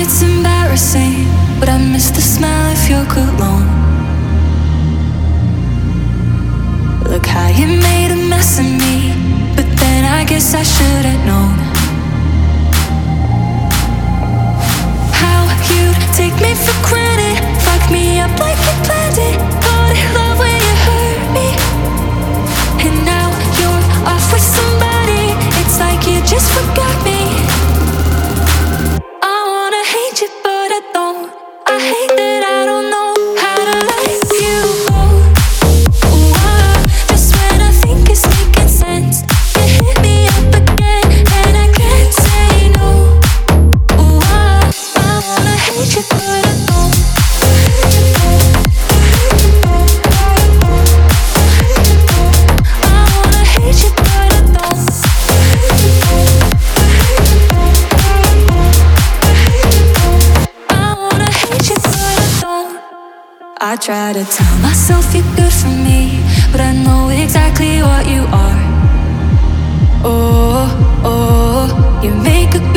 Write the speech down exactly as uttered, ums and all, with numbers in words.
it's embarrassing, but I miss the smell of your cologne. Look how you made a mess of me, but then I guess I should have known how you'd take me for granted, fuck me up like you planned it. Called it love when you hurt me, and now you're off with somebody. It's like you just forgot me. I wanna hate you, but I don't. I hate that I don't know how to let you go. Ooh, ah, just when I think it's making sense, you hit me up again, and I can't say no. Ooh, ah, I wanna hate you, but I don't. I wanna hate you, but I don't. I wanna hate you, but I don't. I try to tell myself you're good for me, but I know exactly what you are. Oh, oh, you make a